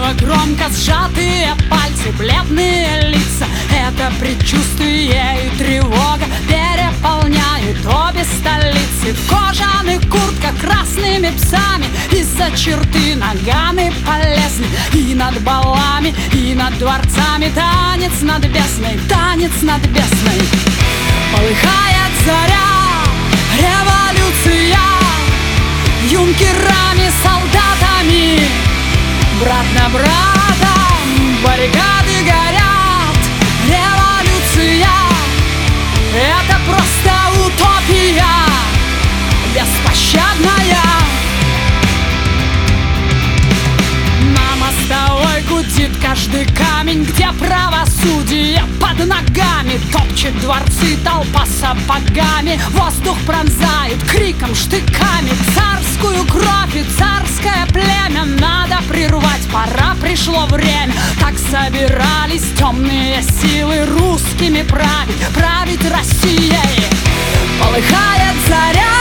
Уныло, громко сжатые пальцы, бледные лица. Это предчувствие и тревога переполняют обе столицы. В кожаных куртках красными псами из-за черты наганы полезли. И над балами, и над дворцами танец над бездной, танец над бездной. Полыхает заря, революция, юнкерами, солдатами, брат на брата, баррикады горят. Революция — это просто утопия беспощадная. На мостовой гудит каждый камень, где правосудие под ногами. Топчет дворцы толпа сапогами, воздух пронзает криком, штыками. Царскую кровь и царское племя надо прервать, пора, пришло время. Так собирались темные силы русскими править, править Россией. Полыхает заря,